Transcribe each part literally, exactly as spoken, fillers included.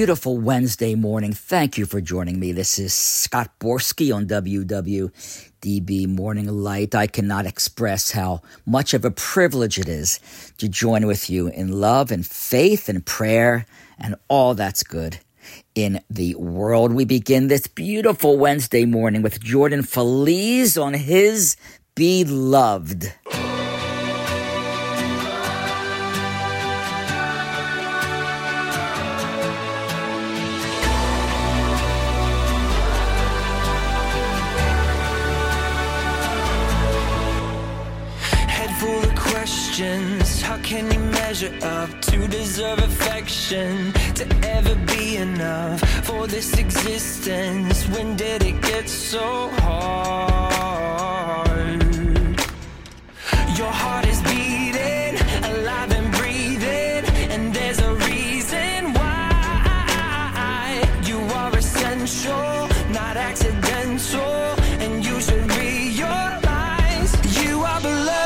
beautiful Wednesday morning. Thank you for joining me. This is Scott Borski on W W D B Morning Light. I cannot express how much of a privilege it is to join with you in love and faith and prayer and all that's good in the world. We begin this beautiful Wednesday morning with Jordan Feliz on his Beloved. How can you measure up to deserve affection, to ever be enough for this existence? When did it get so hard? Your heart is beating, alive and breathing, and there's a reason why. You are essential, not accidental, and you should realize you are beloved.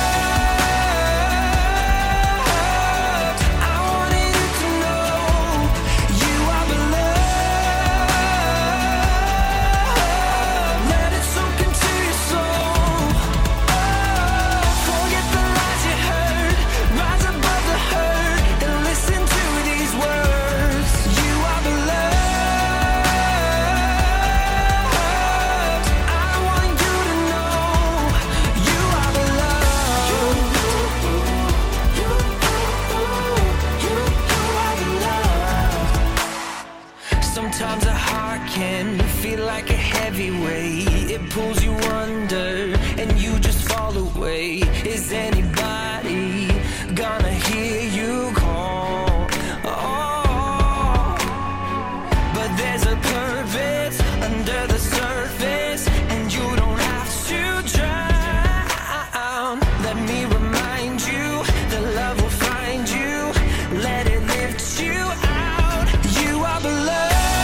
Sometimes a heart can feel like a heavy weight. It pulls you under and you just fall away. Is anybody gonna hear you call? Oh, but there's a purpose under the surface, and you don't have to drown. Let me remind you that love will find you. Let it lift you out. You are beloved.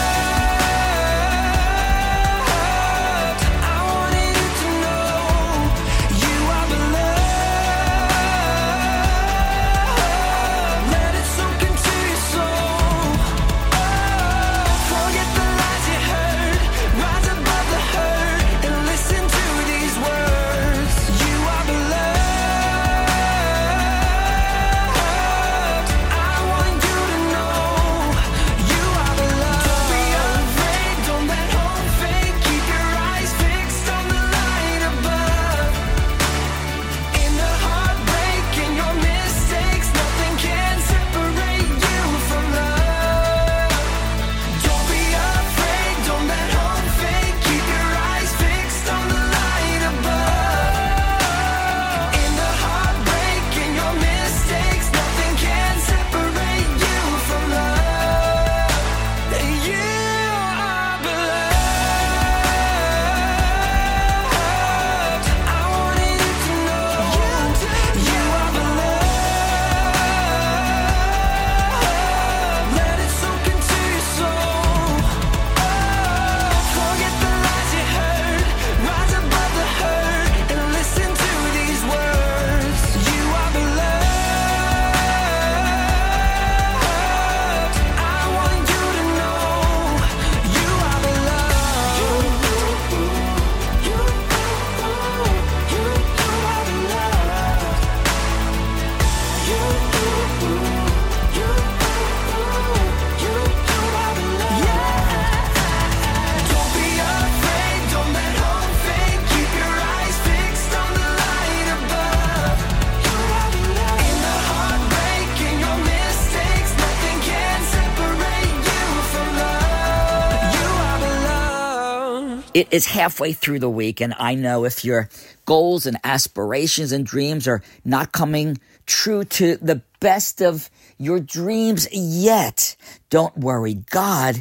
It is halfway through the week, and I know if your goals and aspirations and dreams are not coming true to the best of your dreams yet, don't worry. God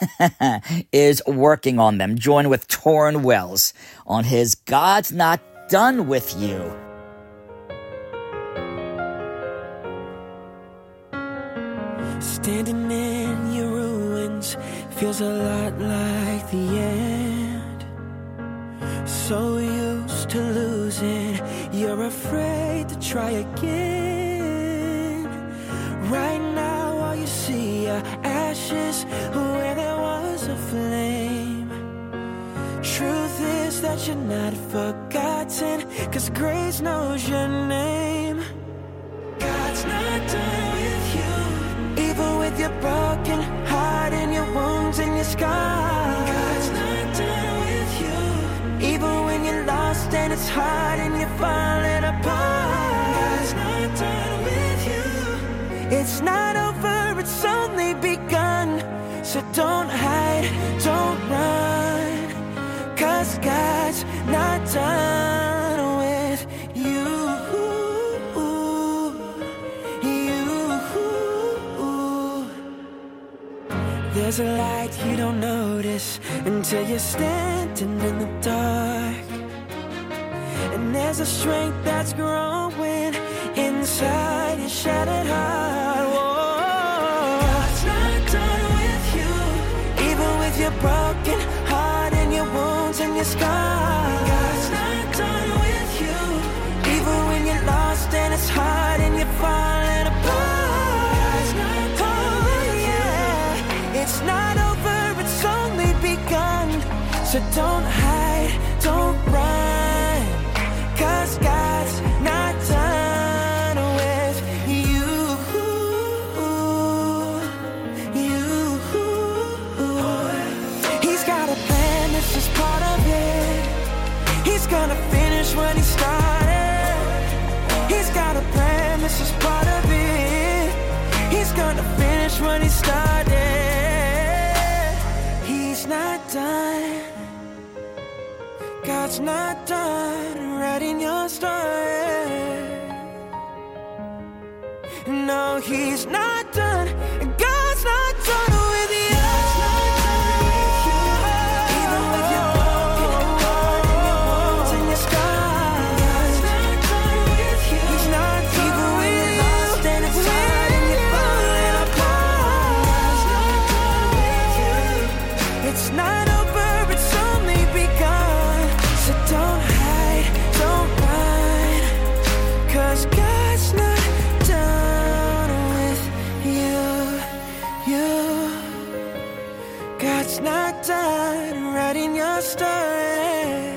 is working on them. Join with Torrin Wells on his God's Not Done With You. Standing in your ruins feels a lot like the end. So used to losing, you're afraid to try again. Right now all you see are ashes ashes where there was a flame. Truth is that you're not forgotten, 'cause grace knows your name. God's not done with you, even with your broken heart and your wounds and your scars. God's not done with you, even when you're lost and it's hard and you're falling apart. God's not done with you. It's not over, it's only begun. So don't hide, don't run, 'cause God's not done with you. There's a light you don't notice until you're standing in the dark. And there's a strength that's growing inside your shattered heart. Whoa. God's not done with you, even with your broken heart and your wounds and your scars. God's not done with you, even when you're lost and it's hard and you're falling apart. God's not done with you. It's not over, it's only begun. So don't hide, don't run, 'cause God's not done with you. You. He's got a plan, this is part of it. He's gonna finish what he started. He's got a plan, this is part of it. He's gonna finish what he started. He's not done. God's not done writing your story. No, he's not done. God's not done with you. God's not done with you. Even with your broken heart and your wounds and your scars. God's not done with you. He's not done. Even when you're lost and it's hard and you're falling apart. God's not done with you. It's not over, it's only begun. So don't hide, don't run, 'cause God's not done with you, you. God's not done writing your story.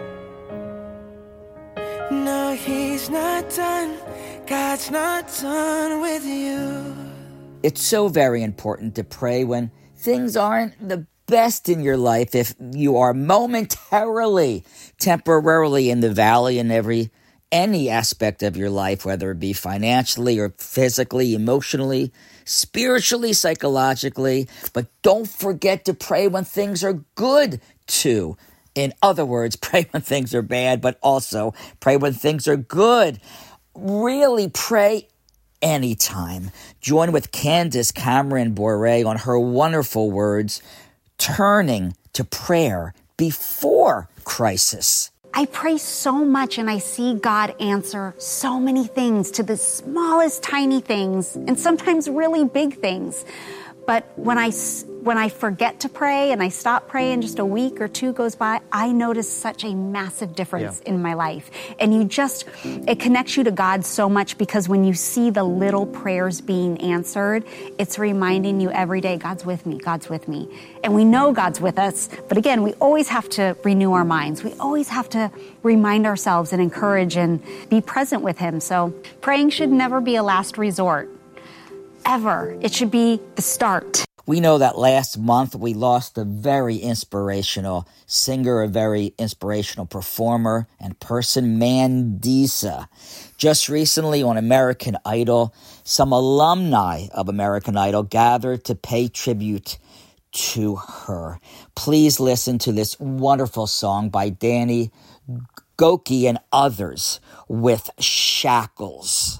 No, he's not done. God's not done with you. It's so very important to pray when things aren't the best in your life. If you are momentarily, temporarily in the valley in every any aspect of your life, whether it be financially or physically, emotionally, spiritually, psychologically. But don't forget to pray when things are good too. In other words, pray when things are bad, but also pray when things are good. Really pray anytime. Join with Candace Cameron Bure on her wonderful words, turning to prayer before crisis. I pray so much and I see God answer so many things, to the smallest tiny things and sometimes really big things. But when I, when I forget to pray and I stop praying, just a week or two goes by, I notice such a massive difference yeah. in my life. And you just, it connects you to God so much, because when you see the little prayers being answered, it's reminding you every day, God's with me, God's with me. And we know God's with us, but again, we always have to renew our minds. We always have to remind ourselves and encourage and be present with Him. So praying should never be a last resort. Ever. It should be the start. We know that last month we lost a very inspirational singer, a very inspirational performer and person, Mandisa. Just recently on American Idol, some alumni of American Idol gathered to pay tribute to her. Please listen to this wonderful song by Danny Gokey and others with Shackles.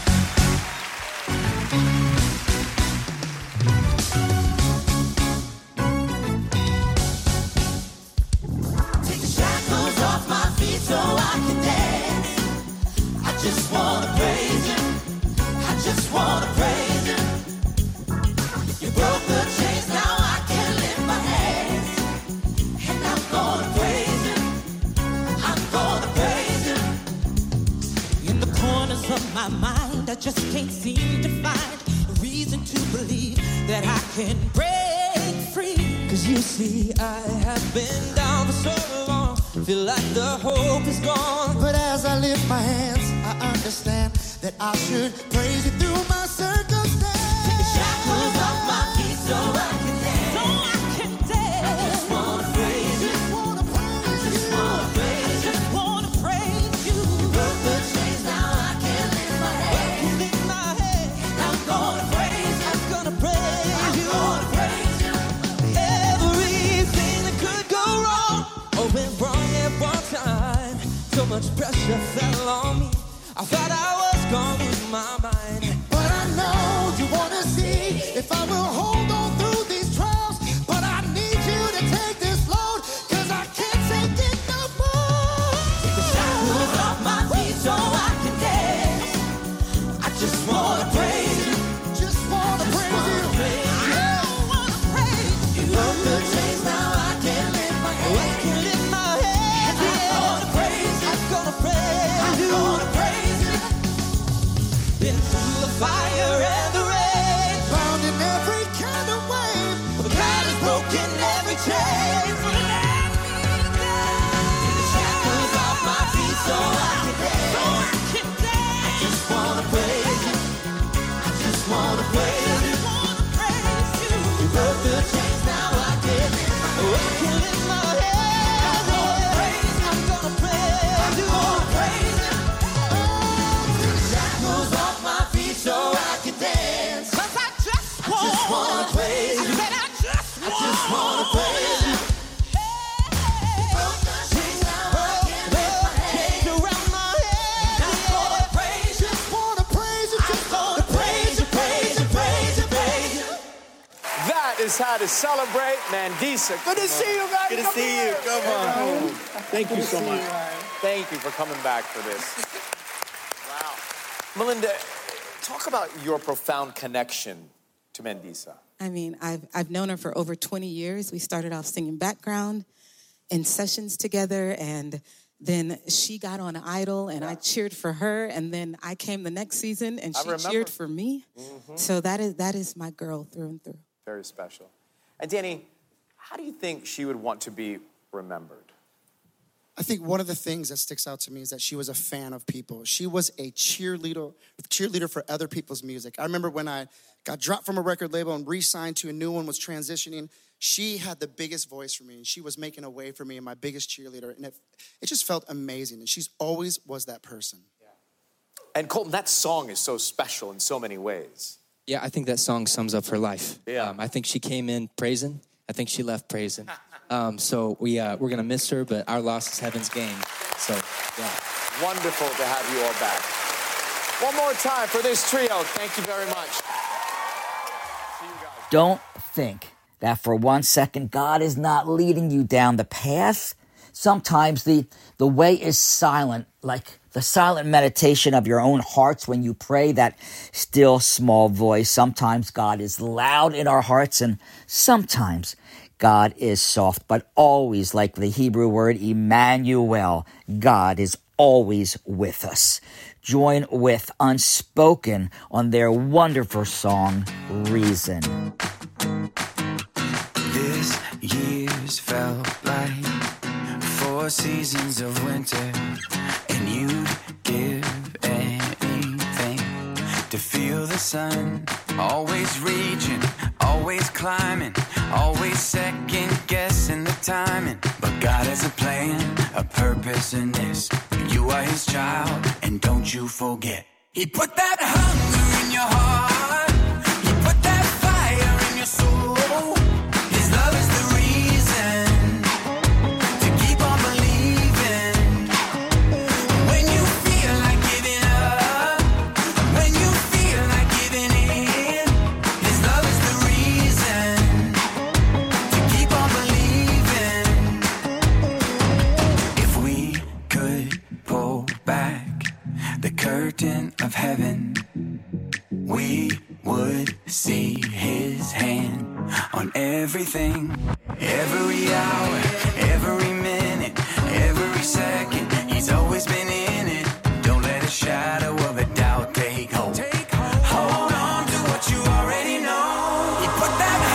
So I can dance. I just wanna praise you. I just wanna praise you. You broke the chains, now I can lift my hands. And I'm gonna praise you. I'm gonna praise you. In the corners of my mind, I just can't seem to find a reason to believe that I can break free. Cause you see, I have been down for so long, feel like the hope is gone. But as I lift my hands, I understand that I should praise you through my circumstance. Take the shackles off my feet so I can dance. So I can dance. I just wanna praise you. I just wanna praise you. I just wanna praise you. You broke the chains, now I can lift my I head. can lift my head. I'm gonna praise you. I'm gonna praise I'm you. gonna praise you. Everything that could go wrong, oh, went wrong at one time. So much pressure fell on me. I thought I was gonna lose my mind. But I know you wanna see if I will hold on through these trials. But I need you to take this load, cause I can't take it no more. Take the shackles off my feet so I can dance. I just wanna praise you. Just wanna praise you. I wanna praise You broke the chains, now I can lift my you. I head. can lift my head. I'm gonna praise you. I'm gonna praise I'm you. gonna praise you. Been through the fire and the rain, Bound in every kind of way. but God has broken every chain. So let me Take the shackles off my feet so I can dance. So I can dance. Just wanna praise you. I just wanna praise you. wanna praise you. You broke the chains, now I can lift my Oh, I can lift my head. I'm gonna praise you. I'm gonna praise you. gonna praise you. Take the shackles off my feet so I can dance. Cause I just I just wanna praise I you. said I just I just wanna praise you. Broke the chains, now I can lift my head. Chains around my head. I'm gonna praise you. Just wanna praise you. Just gonna praise you, praise you, praise you, praise you. That is how to celebrate Mandisa. Good to see you guys. Good to Come see here. you. Come on. Thank you so much. Thank you for coming back for this. Wow. Melinda, talk about your profound connection to Mandisa. I mean, I've, I've known her for over twenty years. We started off singing background in sessions together, and then she got on Idol, and I cheered for her, and then I came the next season, and I she remember. cheered for me. So that is that is my girl through and through. Very special. And Danny, how do you think she would want to be remembered? I think one of the things that sticks out to me is that she was a fan of people. She was a cheerleader, cheerleader for other people's music. I remember when I got dropped from a record label and re-signed to a new one, was transitioning, she had the biggest voice for me, and she was making a way for me and my biggest cheerleader. And it, it just felt amazing. And she's always was that person. And Colton, that song is so special in so many ways. Yeah, I think that song sums up her life. Yeah. Um, I think she came in praising. I think she left praising. Um, so we, uh, we're going to miss her, but our loss is heaven's gain. So, yeah. Wonderful to have you all back. One more time for this trio. Thank you very much. See you guys. Don't think that for one second God is not leading you down the path. Sometimes the, the way is silent, like the silent meditation of your own hearts when you pray, that still small voice. Sometimes God is loud in our hearts, and sometimes God is soft, but always, like the Hebrew word Emmanuel, God is always with us. Join with Unspoken on their wonderful song, Reason. This year's felt like four seasons of winter, and you'd give anything to feel the sun. Always reaching, always climbing, always second guessing the timing. But God has a plan, a purpose in this. You are his child, and don't you forget. He put that hunger in your heart. He put that fire in your soul. His love is the reason to keep on believing. When you feel like giving up, when you feel like giving in, his love is the reason to keep on believing. If we could pull back the curtain of heaven, we would see his hand on everything. Every hour, every minute, every second, he's always been in it. Don't let a shadow of a doubt take hold. Hold on to what you already know. He put that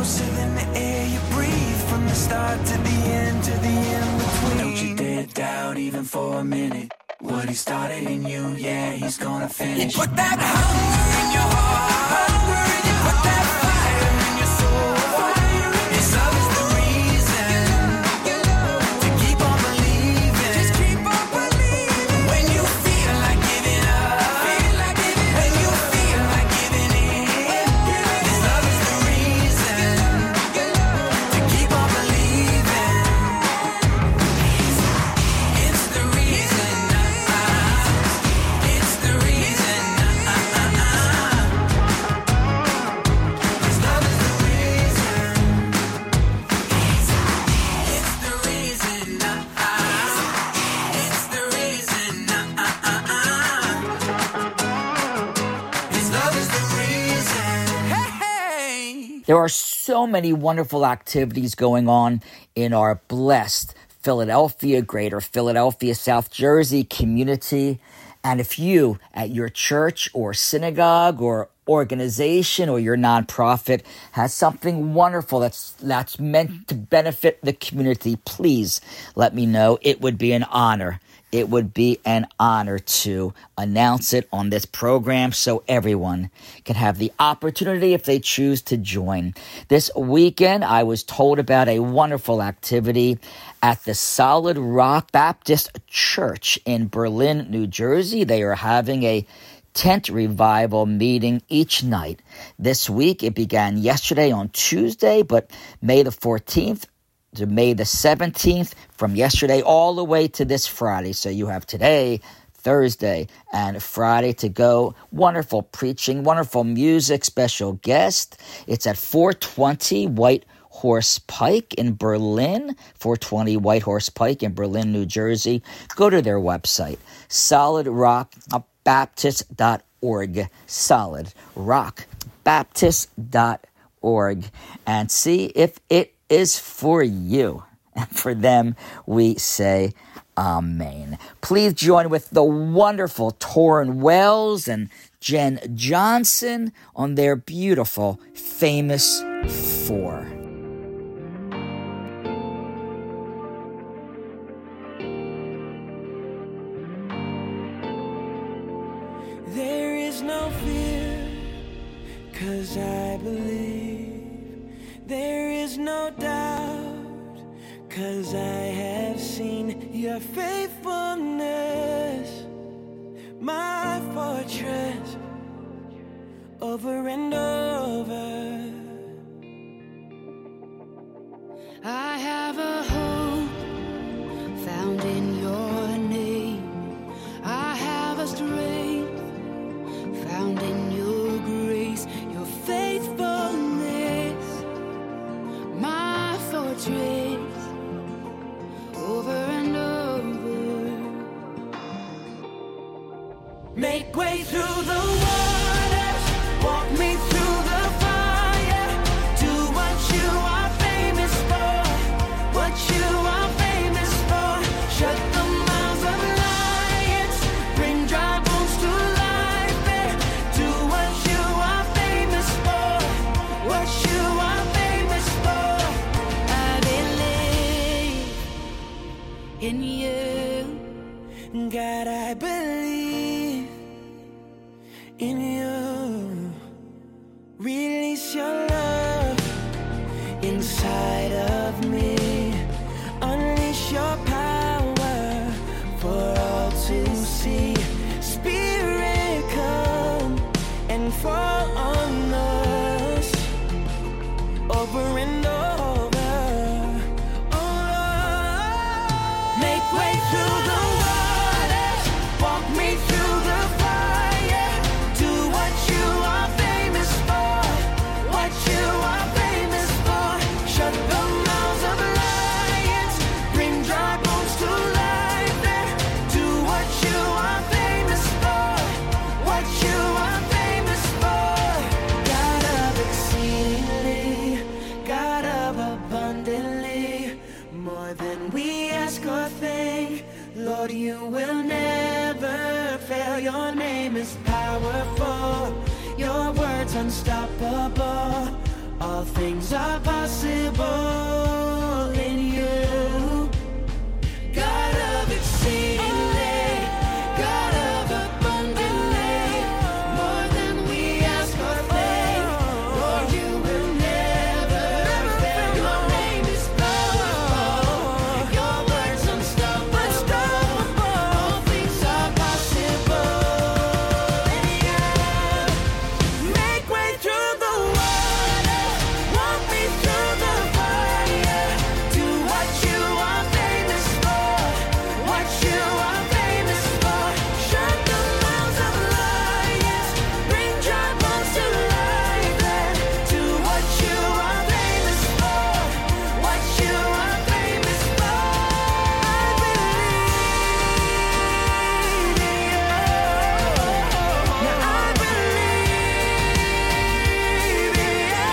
closer than the air you breathe. From the start to the end, to the in-between. Don't you dare doubt even for a minute. What he started in you, yeah, he's gonna finish. He put that hunger in your heart, hunger in your heart. Put that fire in your soul, fire in your soul. His love is the reason to keep on believing. Just keep on believing. When you feel like giving up, feel like giving when you feel like giving in, his love is the reason to keep on believing. It's the reason. It's the reason. His love is the reason. It's the reason. It's the reason. His love is the reason. Hey. There are so many wonderful activities going on in our blessed Philadelphia, Greater Philadelphia, South Jersey community. And if you at your church or synagogue or organization or your nonprofit has something wonderful that's that's meant to benefit the community, please let me know. It would be an honor. It would be an honor to announce it on this program so everyone can have the opportunity if they choose to join. This weekend, I was told about a wonderful activity at the Solid Rock Baptist Church in Berlin, New Jersey. They are having a tent revival meeting each night. This week, it began yesterday on Tuesday, but May the fourteenth to May the seventeenth, from yesterday all the way to this Friday. So you have today, Thursday, and Friday to go. Wonderful preaching, wonderful music, special guest. It's at four twenty White Horse Pike in Berlin, four twenty White Horse Pike in Berlin, New Jersey. Go to their website, solid rock baptist dot org, solid rock baptist dot org, and see if it is for you. And for them, we say amen. Please join with the wonderful Torrin Wells and Jen Johnson on their beautiful Famous Four. There is no fear, 'cause I believe. There is no doubt, 'cause I have seen your faithfulness, my fortress, over and over. I have a hope found in your name. I have a strength found in your grace, your faithfulness, my fortress, over and over. Make way through the waters, walk me through the fire, do what you are famous for, what you are famous for. Shut the mouths of lions, bring dry bones to life there. Do what you are famous for, what you are famous for. I believe in you. God, I believe in you. Release your love inside of me. Unleash your power for all to see. Spirit, come and fall on us over and over. Oh, make way through the waters, walk me through the fire. Do what you are famous for, what you are famous for. Shut the mouths of lions, bring dry bones to life there. Do what you are famous for, what you are famous for. God of exceedingly, God of abundantly, more than we ask or think. Lord, you will never fail. Your name is powerful, your word's unstoppable. All things are possible in you. God of exceedingly, God of abundantly, more than we ask or think. Lord, you will never fail. Your name is powerful. Your word's unstoppable. All things are possible in you. Make way through the water, walk me through the fire. Do what you are famous for, what you are famous for. Shut the mouths of lions, bring dry bones to life. And do what you are famous for, what you are famous for. I believe in you. Now I believe in you.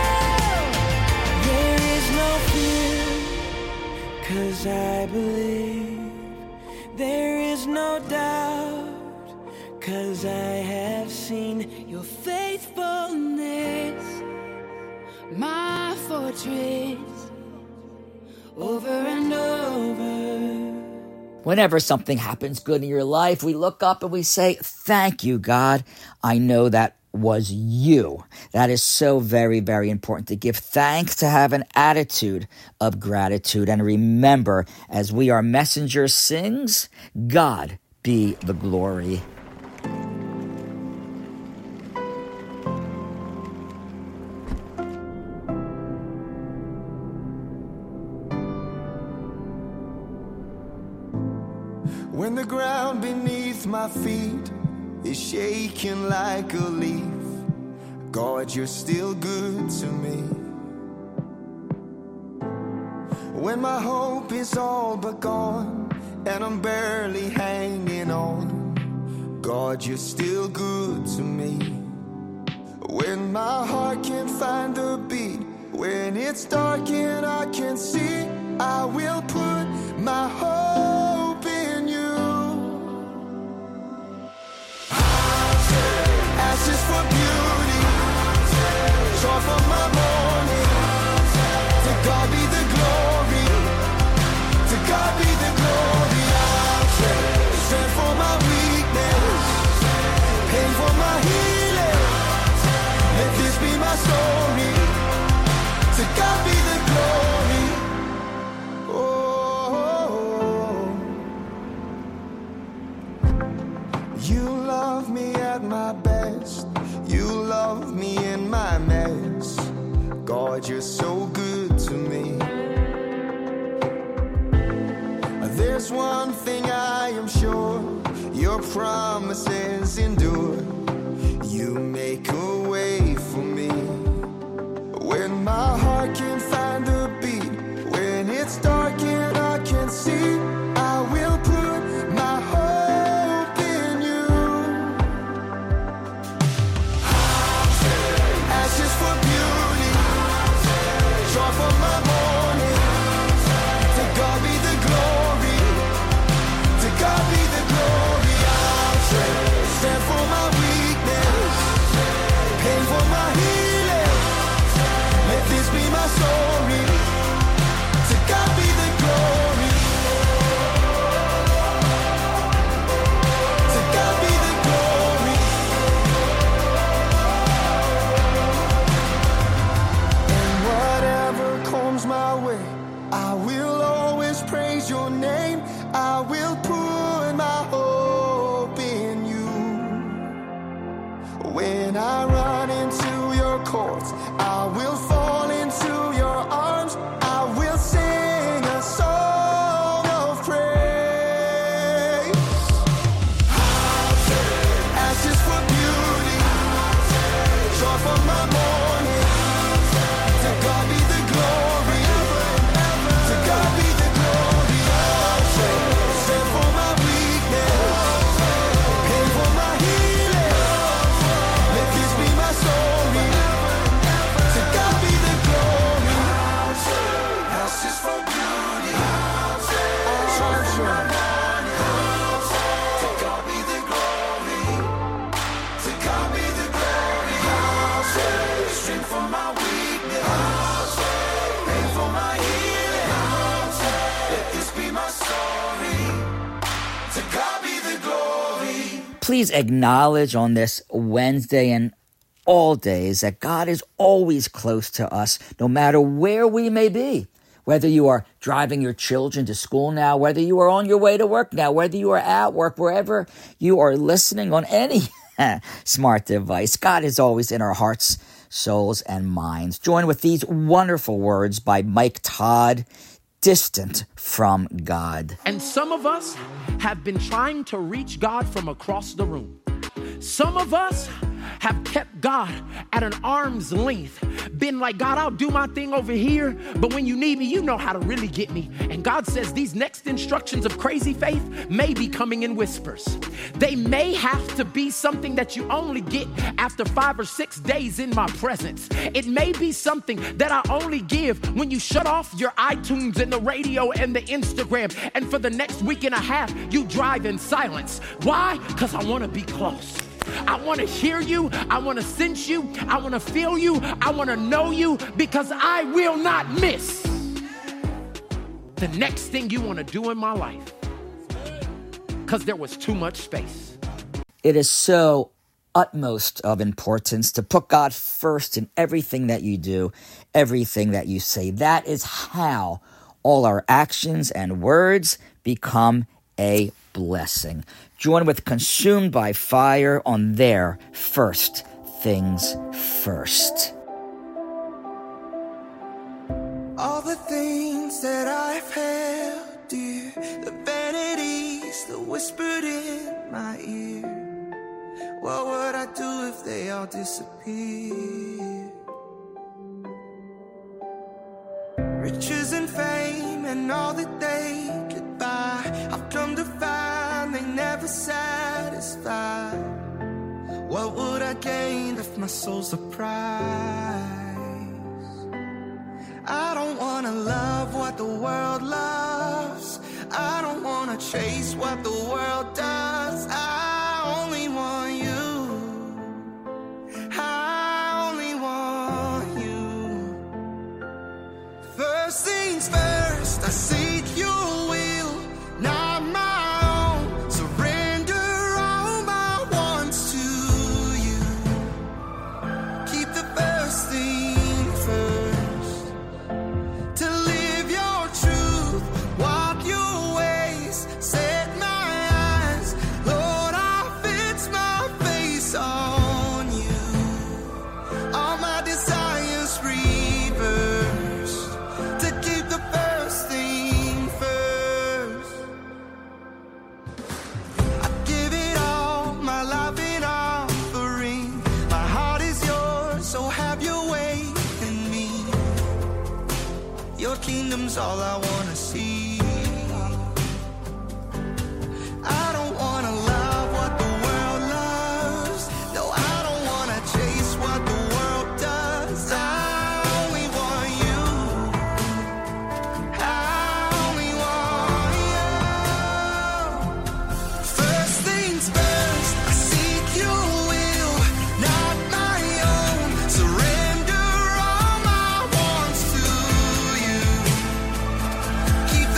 There is no fear, 'cause I believe. There is no doubt, 'cause I have seen your faithfulness. My fortress, over and over. Whenever something happens good in your life, we look up and we say, thank you, God. I know that was you. That is so very, very important to give thanks, to have an attitude of gratitude. And remember, as We Are Messengers sings, God be the glory. When the ground beneath my feet is shaking like a leaf, God, you're still good to me. When my hope is all but gone and I'm barely hanging on, God, you're still good to me. When my heart can't find a beat, when it's dark and I can't see, I will put my hope in you. Ashes for beauty, joy for my morning. To God be the glory, to God be the glory. I'll trade strength for my weakness, pain for my healing. Let this be my story. To God be the glory. Oh, you love me at my best. You love me in my mess. God, you're so good to me. There's one thing I am sure, your promises endure. You make a way for me. When my heart can't find a beat, when it's dark and I can't see, I will put my hope in you. Ashes for beauty, joy for my morning. To God be the glory, to God be the glory. I'll trade stand for my weakness, pain for my healing. Let this be my story. To God be the glory. To God be the glory. And whatever comes my way, I will always praise your name. I will put my hope in you. When I run into your courts, I will fall into your arms. I will sing a song of praise. Ashes for beauty, joy for my morning. To God be the glory. To God be the glory. I'll trade stand for my weakness, pain for my healing. Let this be my please acknowledge on this Wednesday and all days that God is always close to us, no matter where we may be. Whether you are driving your children to school now, whether you are on your way to work now, whether you are at work, wherever you are listening on any smart device, God is always in our hearts, souls, and minds. Join with these wonderful words by Mike Todd, Distant from God. And some of us have been trying to reach God from across the room. Some of us have kept God at an arm's length, been like, God, I'll do my thing over here, but when you need me, you know how to really get me. And God says these next instructions of crazy faith may be coming in whispers. They may have to be something that you only get after five or six days in my presence. It may be something that I only give when you shut off your iTunes and the radio and the Instagram, and for the next week and a half, you drive in silence. Why? Because I want to be close. I want to hear you. I want to sense you. I want to feel you. I want to know you, because I will not miss the next thing you want to do in my life, because there was too much space. It is so utmost of importance to put God first in everything that you do, everything that you say. That is how all our actions and words become a blessing. Join with Consumed by Fire on their First Things First. All the things that I've held dear, the vanities that whispered in my ear, what would I do if they all disappeared? Riches and fame and all that they could buy, I've come to find they never satisfy. What would I gain if my soul's a prize? I don't wanna love what the world loves. I don't wanna chase what the world does. I only want you. I only want you. First things first, I seek your will, not my own. Surrender all my wants to you. Keep the first thing first. To live your truth, walk your ways, set my eyes. Lord, I fix my face on you. All my desires reversed. To keep the first thing first. I give it all, my life in offering. My heart is yours, so have your way in me. Your kingdom's all I wanna see. I don't wanna love what the world loves. No, I don't wanna chase what the world does. I only want you. I only want you. First things first, I seek your will, not my own. Surrender all my wants to you. Keep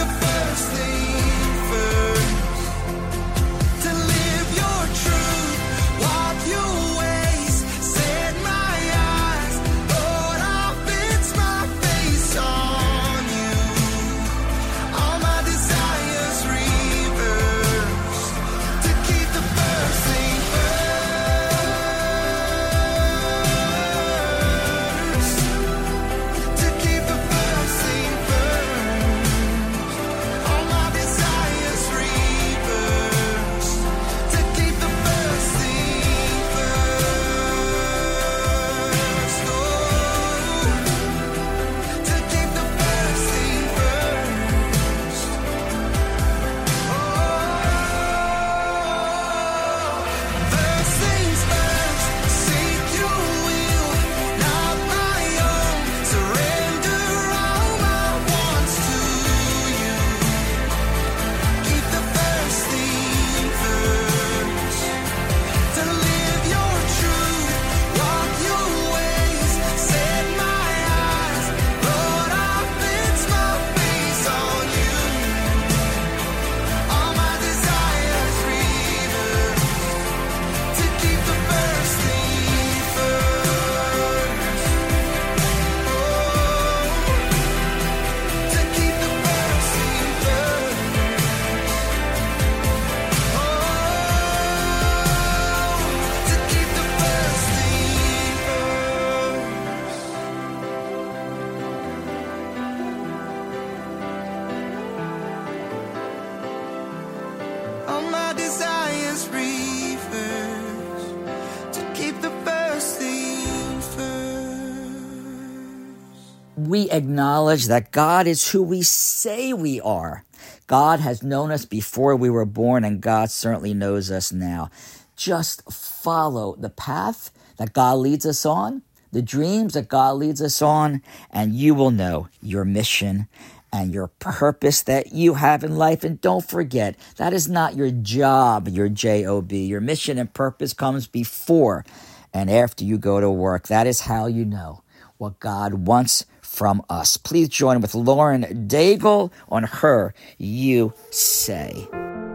we acknowledge that God is who we say we are. God has known us before we were born, and God certainly knows us now. Just follow the path that God leads us on, the dreams that God leads us on, and you will know your mission and your purpose that you have in life. And don't forget, that is not your job, your J O B. Your mission and purpose comes before and after you go to work. That is how you know what God wants from us. Please join with Lauren Daigle on her You Say.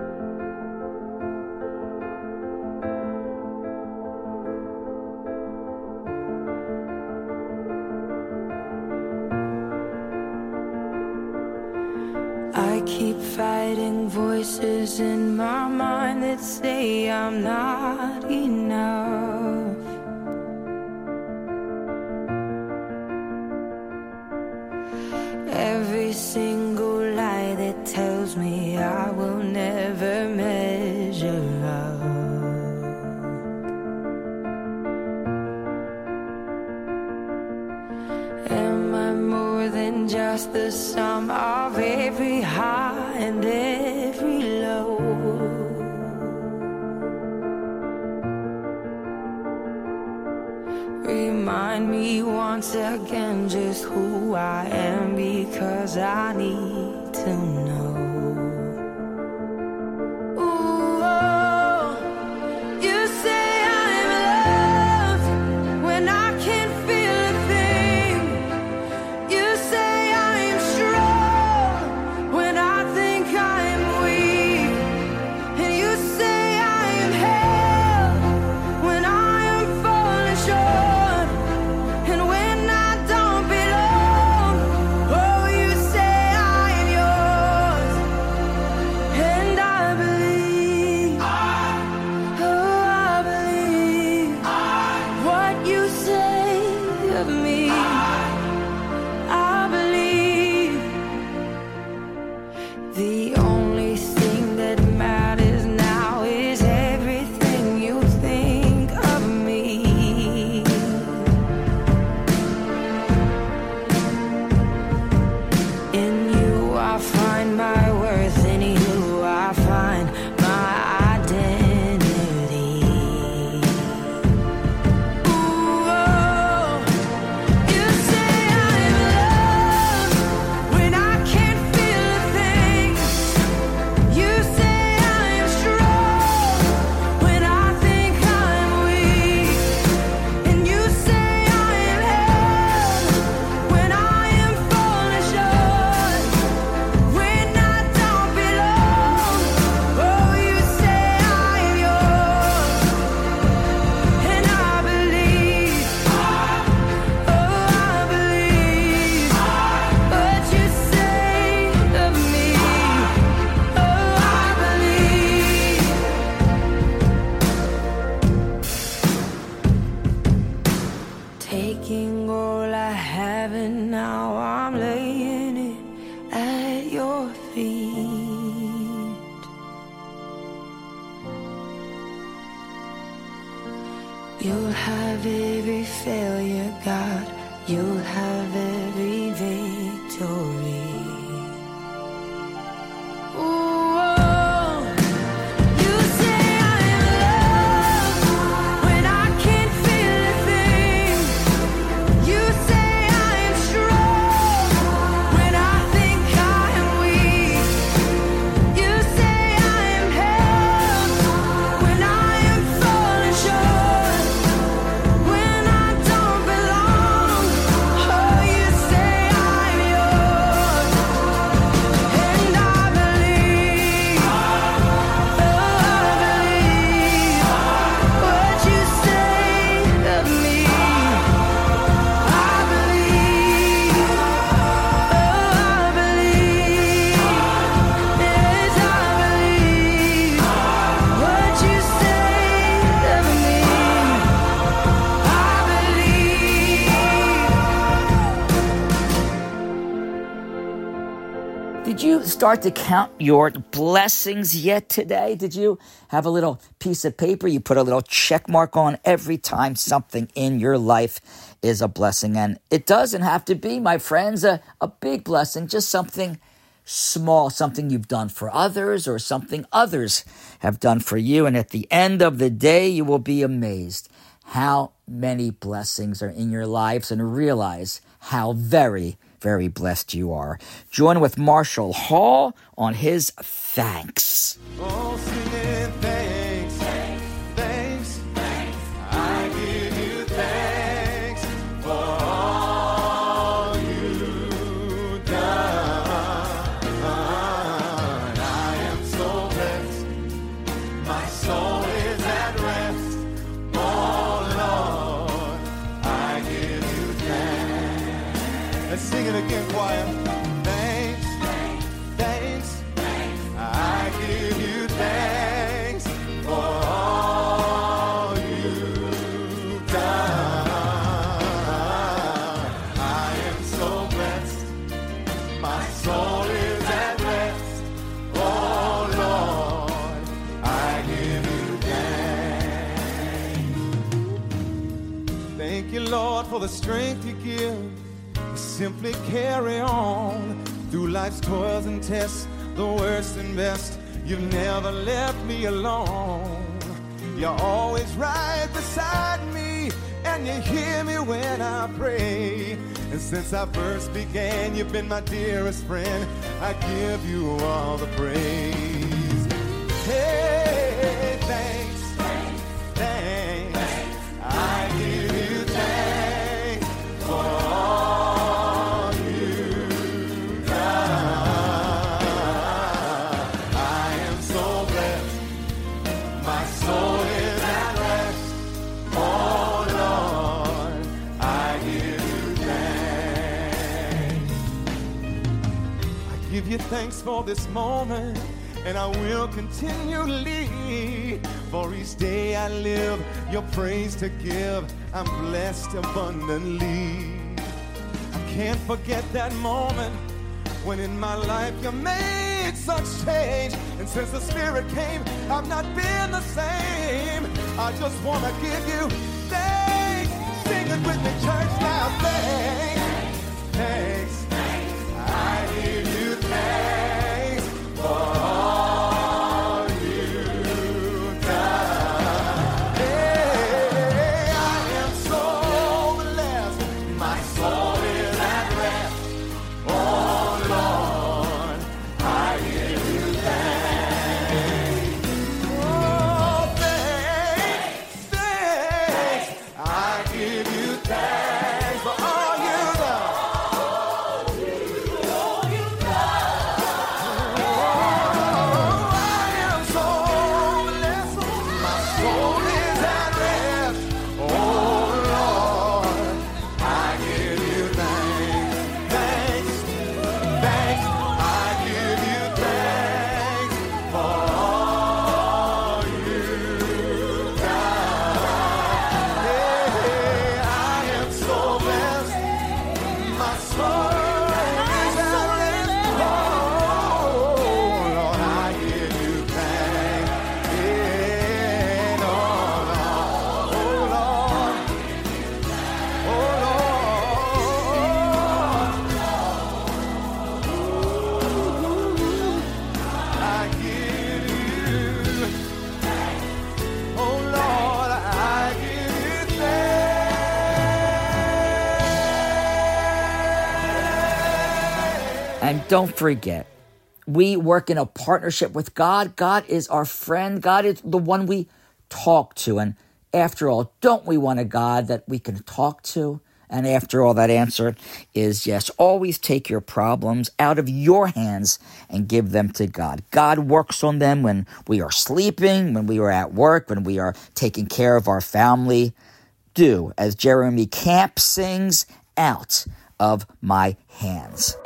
I keep fighting voices in my mind that say I'm not enough. Every single lie that tells me I will never measure up. Am I more than just the sum of every high and every low? Remind me once again just who I am, because I need to know. Ooh, oh, you say I'm loved when I can't feel a thing. You say I'm strong when I think I'm weak. And you say I'm held when I am falling short. Taking all I have and now I'm laying it at your feet. You'll have every failure, God. You'll have every victory. When I don't belong, oh, you say I'm yours. Did you start to count your blessings yet today? Did you have a little piece of paper you put a little check mark on every time something in your life is a blessing? And it doesn't have to be, my friends, a, a big blessing, just something small, something you've done for others or something others have done for you. And at the end of the day, you will be amazed how many blessings are in your lives and realize how very, very blessed you are. Join with Marshall Hall on his thanks. Oh, singing thanks, thanks, thanks, thanks. I give you thanks for all you've done. I am so blessed, my soul is at rest. Oh Lord, I give you thanks. Let's sing it again, choir. Thanks, thanks, thanks. I give you thanks for all you've done. I am so blessed, my soul is at rest. Oh Lord, I give you thanks. Thank you, Lord, for the strength you give. Simply carry on through life's toils and tests, the worst and best. You've never left me alone. You're always right beside me, and you hear me when I pray. And since I first began, you've been my dearest friend. I give you all the praise. Hey, thanks, thanks, thanks. I give you thanks for all you've done. I am so blessed, my soul is at rest. Oh Lord, I give you thanks. I give you thanks for this moment, and I will continually. For each day I live, your praise to give. I'm blessed abundantly. I can't forget that moment when in my life you made such change. And since the Spirit came, I've not been the same. I just want to give you thanks. Sing it with me, church, now. Thanks, thanks, thanks. I give you thanks for all you've done. Hey, I am so blessed, my soul is at rest. Oh Lord, I give you thanks. Oh, thanks, thanks. I give you thanks for all you've done. And don't forget, we work in a partnership with God. God is our friend. God is the one we talk to. And after all, don't we want a God that we can talk to? And after all, that answer is yes. Always take your problems out of your hands and give them to God. God works on them when we are sleeping, when we are at work, when we are taking care of our family. Do as Jeremy Camp sings, out of my hands.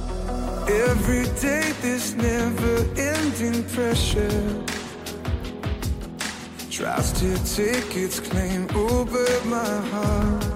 Every day this never-ending pressure. tries to take its claim over my heart.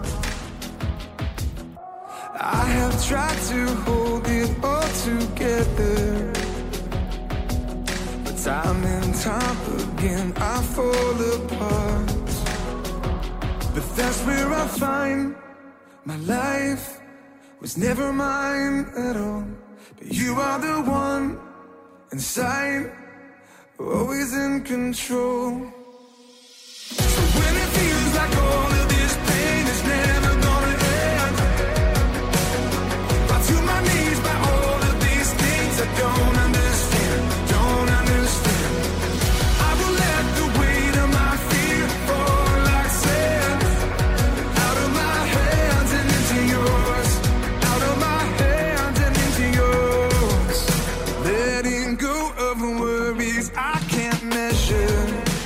I have tried to hold it all together, but time and time again I fall apart. But that's where I find my life was never mine at all. But you are the one inside, always in control. So when it feels like all of this pain is never gonna end, fall to my knees by all of these things I don't understand, don't understand. I will let the weight of my fear fall like sand, out of my hands and into yours, out of my hands and into yours. Letting go of worries I can't measure,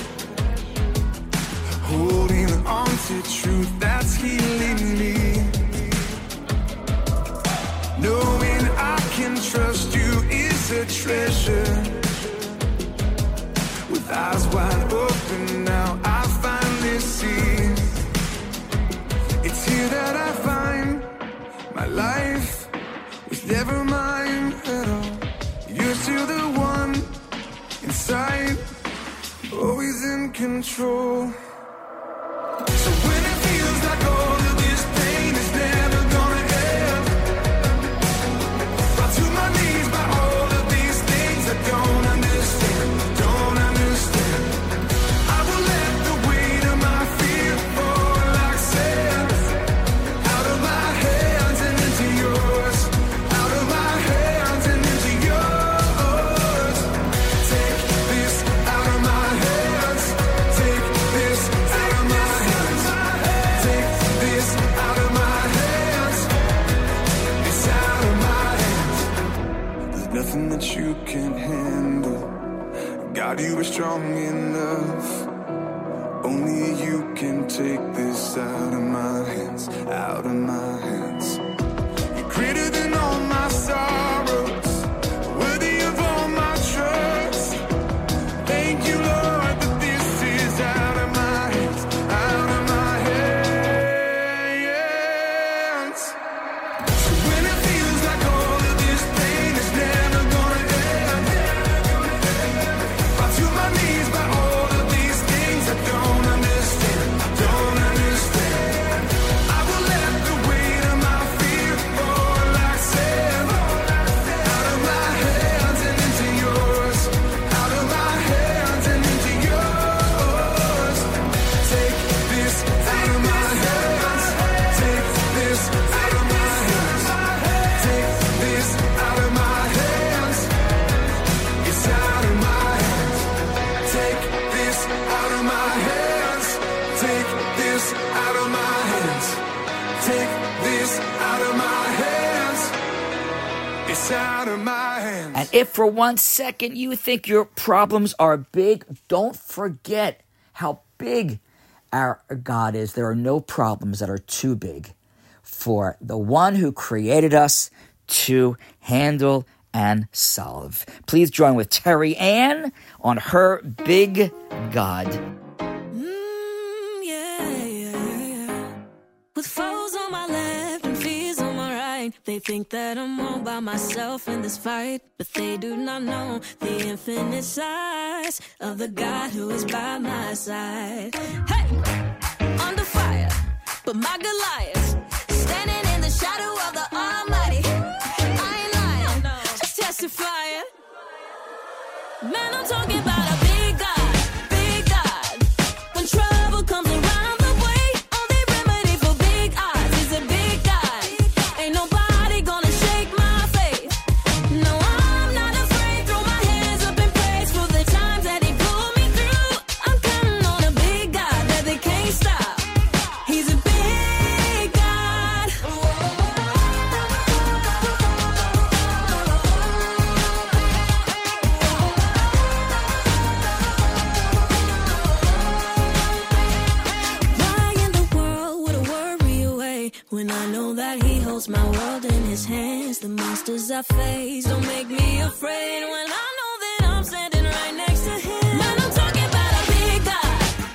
holding on to truth that's healing me, knowing I can trust you is a treasure. With eyes wide open now I finally see, it's here that I find my life was never mine at all. You're still the one inside, always in control. So when it feels like all of this pain is never gonna end, fall to my knees by all of these things I don't understand, don't understand. I will let the weight of my fear fall like sand, out of my hands and into yours, out of my hands and into yours. Take this out of my hands, take this out of my hands, take this out of my hands, it's out of my hands. There's nothing that you can't handle, God, you are strong enough. Only you can take this out of my hands, out of my hands. You're greater than all my sorrows, worthy of all my trust. Thank you, Lord, that this is out of my hands, out of my hands. So when it feels like all of this pain is never gonna end, fall to my knees by all of these things I don't understand, don't understand. I will let the weight of my fear fall like sand, out of my hands and into yours, out of my hands and into yours. Take this out of my hands, take this out of my hands, take this out of my hands, it's out of my hands. Take this out of my hands, take this out of my hands, take this out of my hands, it's out of my hands. And if for one second you think your problems are big, don't forget how big our God is. There are no problems that are too big for the one who created us to handle and solve. Please join with Terry Ann on her Big God. Yeah, yeah, yeah. With foes on my left and fears on my right, they think that I'm all by myself in this fight, but they do not know the infinite size of the God who is by my side. Hey, under fire, but my Goliath standing in the shadow of the Almighty. I ain't lying, just testifying. Man, I'm talking about a big God, big God. When trouble comes around the way, only remedy for big odds is a big God. Ain't nobody gonna shake my faith. No, I'm not afraid. Throw my hands up in praise for the times that He pulled me through. I'm counting on a big God that they can't stop. He's a big God. Why in the world would I worry away when I know that He holds my world in His hands? The monsters I face don't make me afraid when I know that I'm standing right next to Him. Man, I'm talking about a big God,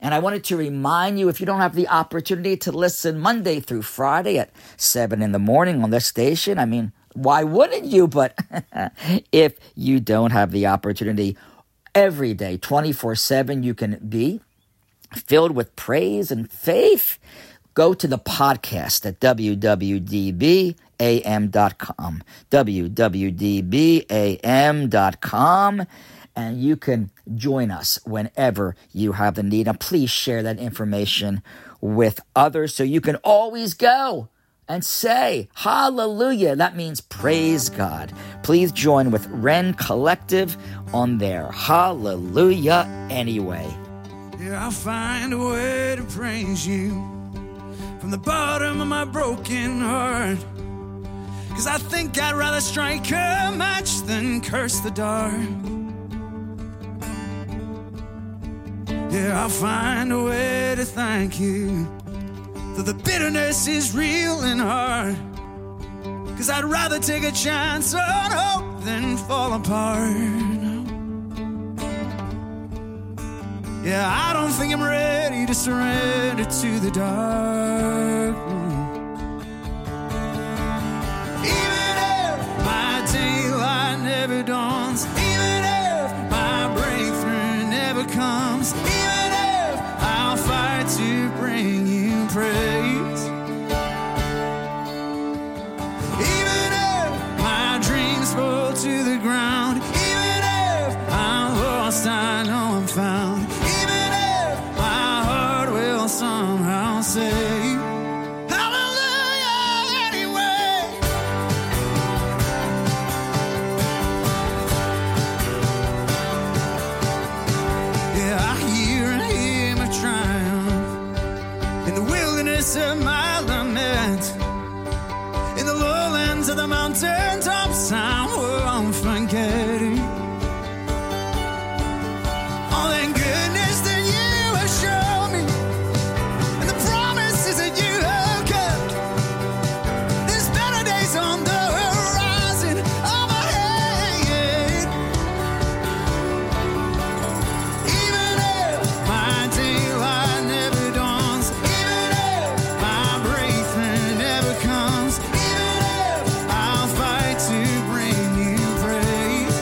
And I wanted to remind you, if you don't have the opportunity to listen Monday through Friday at seven in the morning on this station, I mean, why wouldn't you? But if you don't have the opportunity, every day, twenty-four seven, you can be filled with praise and faith. Go to the podcast at w w d b a m dot com, w w d b a m dot com, and you can join us whenever you have the need. And please share that information with others so you can always go and say, hallelujah. That means praise God. Please join with Ren Collective on their Hallelujah Anyway. Yeah, I'll find a way to praise you from the bottom of my broken heart. Cause I think I'd rather strike a match than curse the dark. Yeah, I'll find a way to thank you, though the bitterness is real and hard. Cause I'd rather take a chance on hope than fall apart. Yeah, I don't think I'm ready to surrender to the dark. Even if my daylight never dawns, even if my breakthrough never comes, even if I'll fight to bring you praise, even if my dreams fall to the ground, even if I'm lost, I know I'm found, even if my heart will somehow say hallelujah anyway. Yeah, I hear a hymn of triumph in the wilderness of my lament, in the lowlands of the mountain tops I won't forget it. All that goodness that you have shown me, and the promises that you have kept. There's better days on the horizon overhead. Even if my daylight never dawns, even if my breakthrough never comes, even if I'll fight to bring you praise,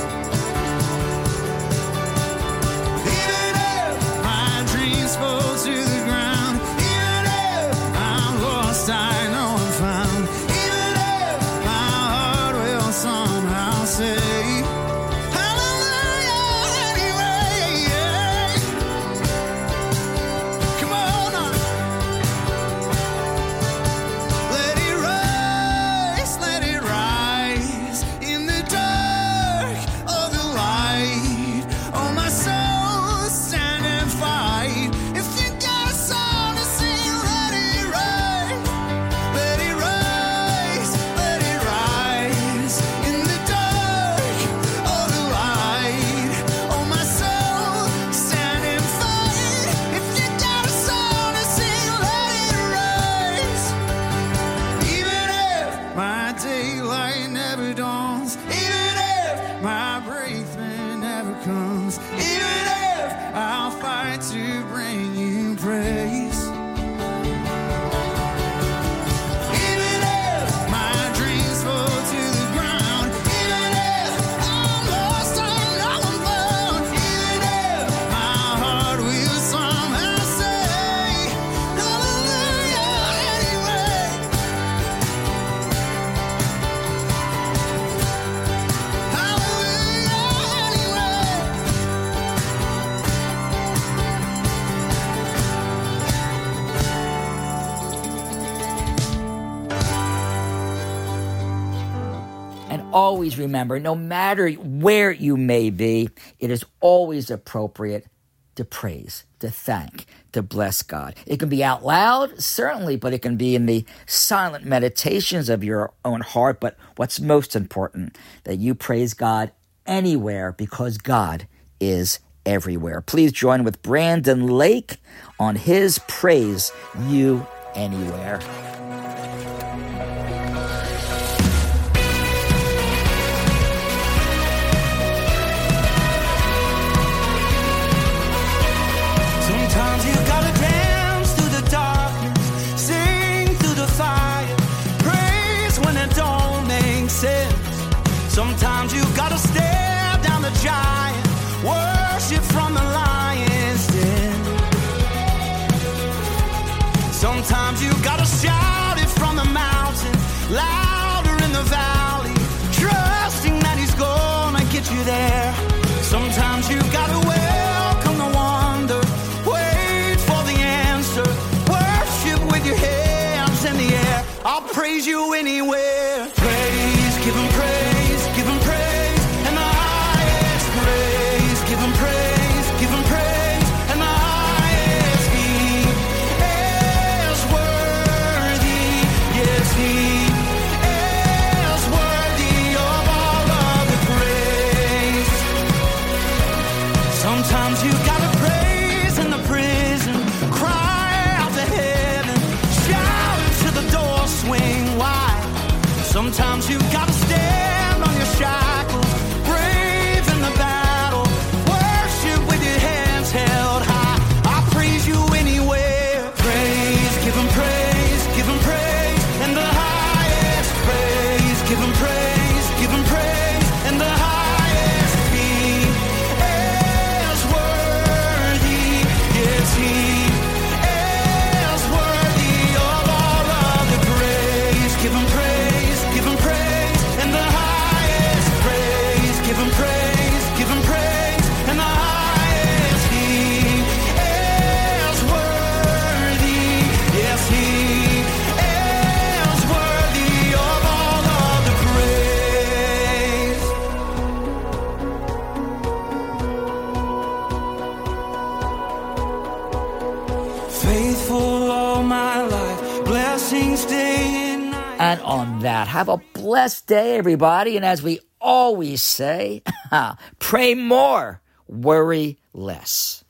even if my dreams fall to the ground, even if I'm lost, I know I'm found, even if my heart will somehow say hallelujah anyway. Yeah. Come on now. Let it rise, let it rise in the dark of the light. Oh, my soul, stand and fight. If you got a song to sing, let it rise. Let it rise, let it rise in the dark of the light. Oh, my soul, stand and fight. If you got a song to sing, let it rise. Even if my daylight never dawns, even if my breakthrough never comes, even if I'll fight to bring you praise, even if my dreams fall to the ground, even if I'm lost, I know I'm found, even if my heart will somehow say hallelujah anyway. Hallelujah anyway. And always remember, no matter where you may be, it is always appropriate to praise, to thank, to bless God. It can be out loud, certainly, but it can be in the silent meditations of your own heart. But what's most important, that you praise God anywhere, because God is everywhere. Please join with Brandon Lake on his Praise You Anywhere. Sometimes you got Sometimes you gotta shout it from the mountain, louder in the valley, trusting that he's gonna get you there. Sometimes you gotta welcome the wonder, wait for the answer, worship with your hands in the air. I'll praise you anywhere. Praise, give him praise, give him praise, and the highest praise. Give him praise, give him praise, and the highest. He is worthy, yes, he is worthy of all of the praise. Sometimes you gotta praise in the prison, cry out to heaven, shout to the door, swing wide. Sometimes you gotta stand on your shackles, brave in the battle, worship with your hands held high. I praise you anywhere. Praise, give him praise, give him praise, and the highest praise. Give him praise, give him praise, and the highest. He is worthy, yes, he is worthy of all of the praise. Give him praise, give him praise, and the highest praise. Give him praise, give him praise, and the highest. He is worthy, yes, he is worthy of all of the praise. Faithful all my life, blessings day and night. And on that, have a blessed day, everybody. And as we always say, pray more, worry less.